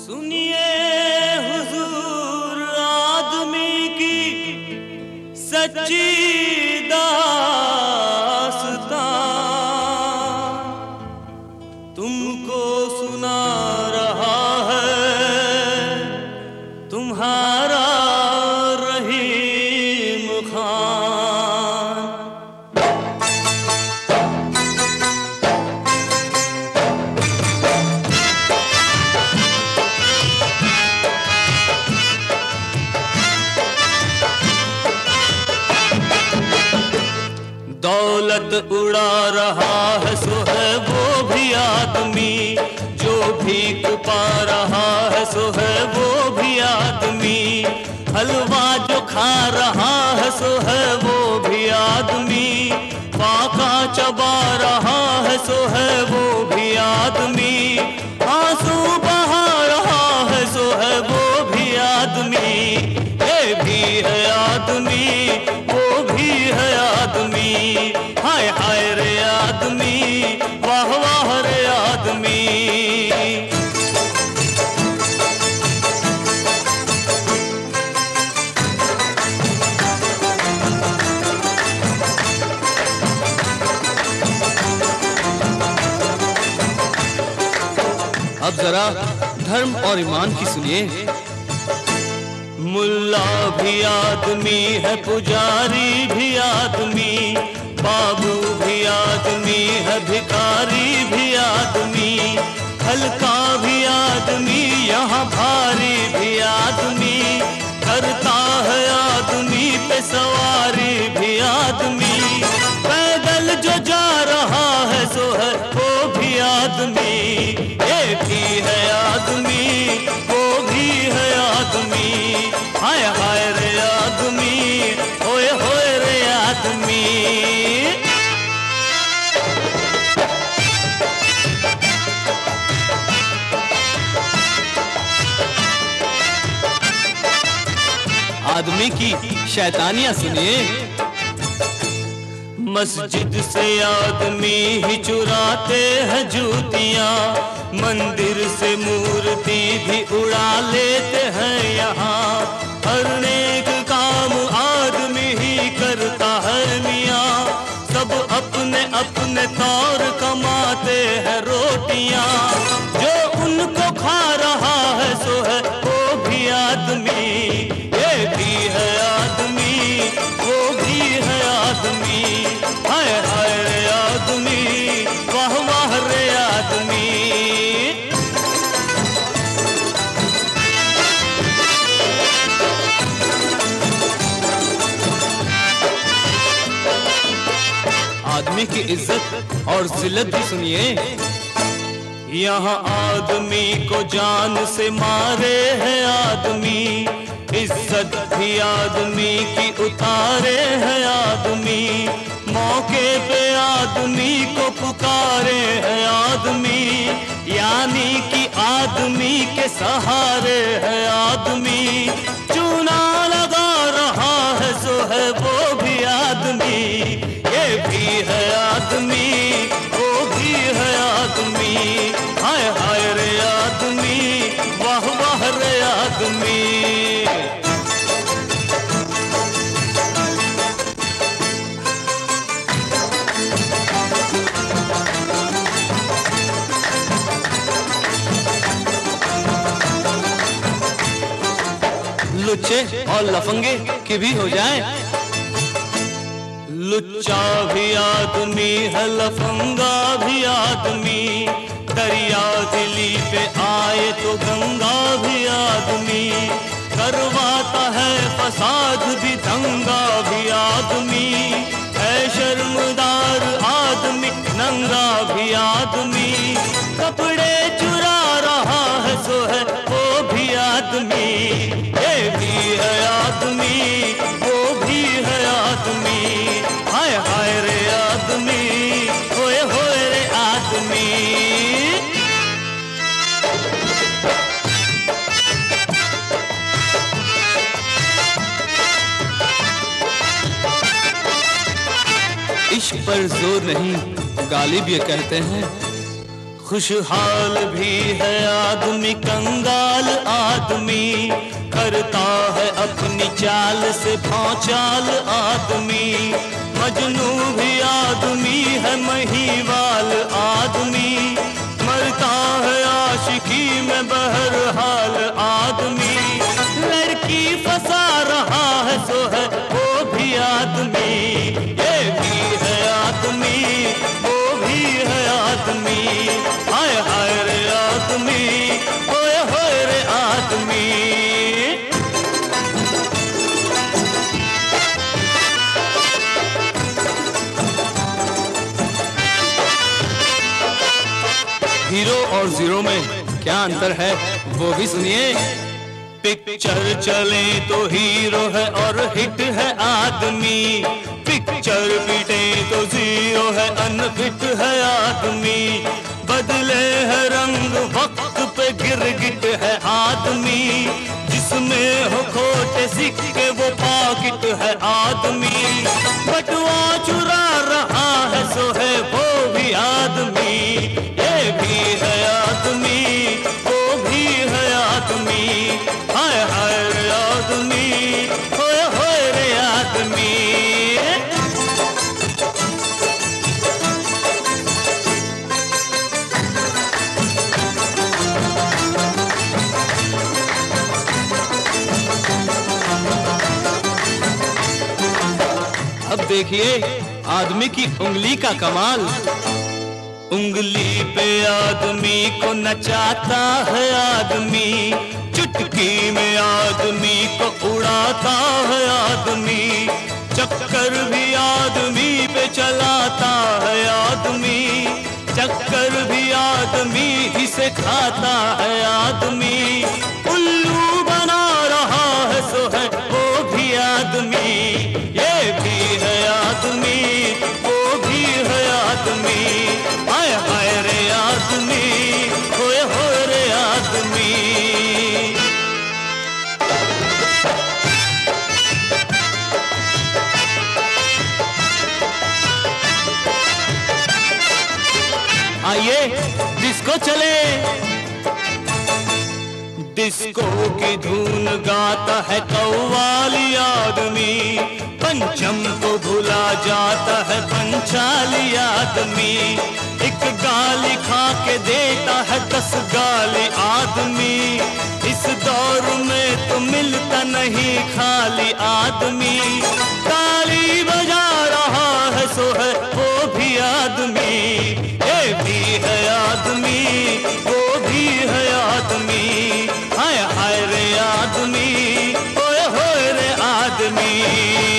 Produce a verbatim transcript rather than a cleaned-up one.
सुनिए हुजूर आदमी की सच्ची दास्तां, तुमको सुना रहा है तुम्हारा रहीम खान। दौलत उड़ा रहा है सो है वो भी आदमी, जो भीख पा रहा है सो है वो भी आदमी, हलवा जो खा रहा है सो है वो भी आदमी, फाका चबा रहा है सो है वो भी आदमी, आंसू बहा रहा है सो है वो भी आदमी। ये भी है आदमी, वो भी है आदमी, हाय हाय रे आदमी, वाह वाह रे आदमी। अब जरा धर्म और ईमान की सुनिए। मुल्ला भी आदमी है, पुजारी भी आदमी, बाबू भी आदमी है, भिखारी भी आदमी, हल्का भी आदमी, यहाँ भारी भी आदमी, करता है आदमी पे सवारी भी आदमी, पैदल जो जा रहा है सो है वो भी आदमी। ये भी है आदमी, वो भी है आदमी, हाय हाय रे आदमी, होए होए रे आदमी। आदमी की शैतानियां सुनिए। मस्जिद से आदमी ही चुराते हैं जूतियाँ, मंदिर से मूर्ति भी उड़ा लेते हैं यहाँ, हर नेक काम आदमी ही करता है मियाँ, सब अपने अपने तौर कमाते हैं रोटियाँ, जो उनको खा रहा है सो है वो भी आदमी। ये भी है आदमी, वो भी है आदमी, हाय हाय रे आदमी, वाह वाह रे आदमी। आदमी की इज्जत और जिल्लत भी सुनिए। यहाँ आदमी को जान से मारे हैं आदमी, इज्जत भी आदमी की उतारे हैं आदमी, मौके पे आदमी को पुकारे हैं आदमी, यानी कि आदमी के सहारे है आदमी, चूना लगा रहा है सो है वो भी आदमी। ये भी है आदमी, वो भी है आदमी, हाय हाय रे आदमी, वाह वाह रे आदमी। लुच्चे और लफंगे की भी हो जाए। लुच्चा भी आदमी है, लफंगा भी आदमी, दरिया दिली पे आए तो गंगा भी आदमी, करवाता है फसाद भी दंगा भी आदमी, है शर्मदार आदमी नंगा भी आदमी, कपड़े चुरा रहा है सो है वो भी आदमी। ये भी है आदमी, वो भी है आदमी, हाय हाय रे आदमी, होए होए रे आदमी। इश्क पर जोर नहीं, गालिब ये कहते हैं, खुशहाल भी है आदमी, कंगाल आदमी, करता है अपनी चाल से भौचाल आदमी। मजनू भी आदमी है, महीवाल आदमी, मरता है आशिकी में बहरहाल आदमी। लड़की फंसा रहा है सो है वो भी आदमी, ये भी है आदमी, वो भी है आदमी। हाय हाय रे आदमी, होए होए रे आदमी। हीरो और जीरो में क्या अंतर है वो भी सुनिए। पिक्चर चले तो हीरो है और हिट है आदमी, पिक्चर पिटे तो जीरो है, अनफिट है आदमी। बदले है रंग वक्त पे गिरगिट है आदमी, जिसमें हो खोटे सिक्के वो पॉकेट है आदमी। बटुआ चुरा रहा है सो है वो भी आदमी, ये भी है आदमी, वो भी है आदमी। हाय हाय रे आदमी, होए होए रे आदमी। अब देखिए आदमी की उंगली का कमाल। उंगली पे आदमी को नचाता है आदमी, चुटकी में आदमी को उड़ाता है आदमी। चक्कर भी आदमी पे चलाता है आदमी, चक्कर भी आदमी ही से खाता है आदमी। उल्लू बना रहा है सो है वो भी आदमी, ये भी है आदमी, वो भी है आदमी। हाय हाय रे आदमी, होए होए रे आदमी। आइए डिस्को चले। डिस्को की धुन गाता है कव्वाली आदमी, पंचम को भुला जाता है पंचाली आदमी। एक गाली खा के देता है दस गाली आदमी, इस दौर में तो मिलता नहीं खाली आदमी। ताली बजा रहा है सो है वो भी आदमी, ये भी है आदमी, वो भी है आदमी। हाय हाय रे आदमी, होए होए रे आदमी।